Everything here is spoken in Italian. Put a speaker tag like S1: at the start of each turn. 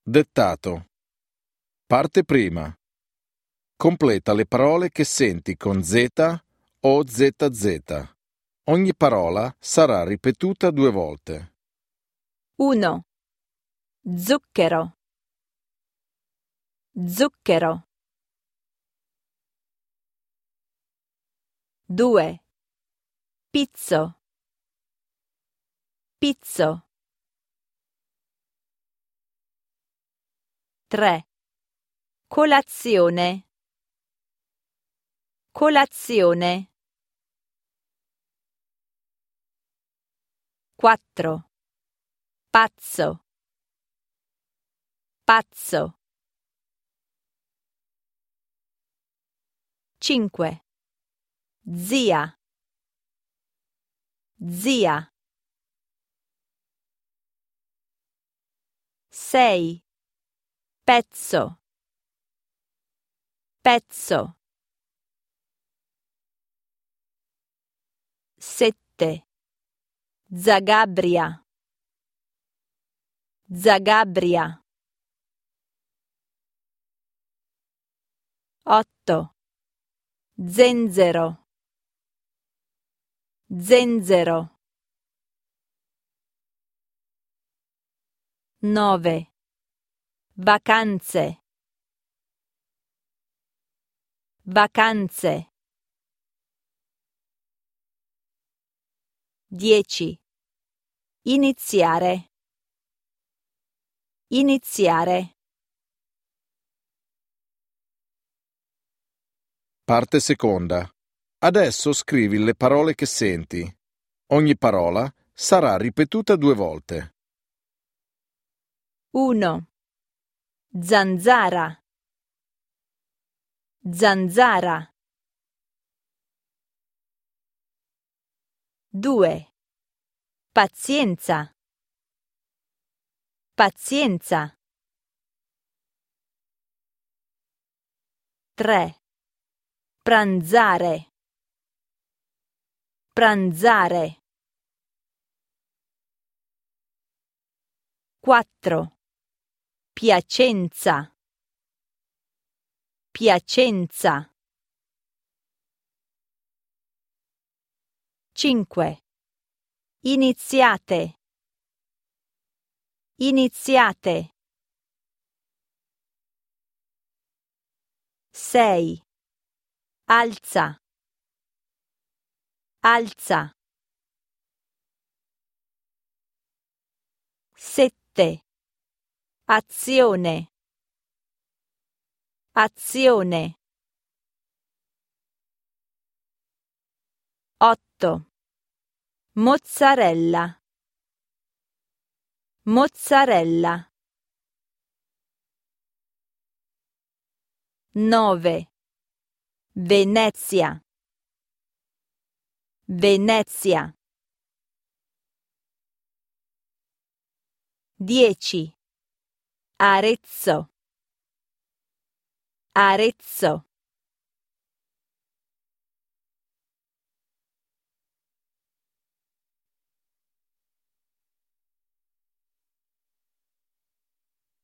S1: Dettato. Parte prima. Completa le parole che senti con Z o ZZ. Ogni parola sarà ripetuta 2 volte.
S2: 1. Zucchero. Zucchero. 2. Pizzo. Pizzo. 3. Colazione. Colazione. 4. Pazzo. Pazzo. 5. Zia. Zia. 6. Pezzo. Pezzo. 7. Zagabria. Zagabria. 8. Zenzero. Zenzero. 9. Vacanze. Vacanze. 10. Iniziare. Iniziare.
S1: Parte seconda. Adesso scrivi le parole che senti. Ogni parola sarà ripetuta 2 volte.
S2: 1. Zanzara. Zanzara. 2. Pazienza. Pazienza. 3. Pranzare. Pranzare. 4. Piacenza. Piacenza. 5. Iniziate. Iniziate. 6. Alza. Alza. 7. Azione. Azione. 8. Mozzarella. Mozzarella. 9. Venezia. Venezia. 10. Arezzo. Arezzo.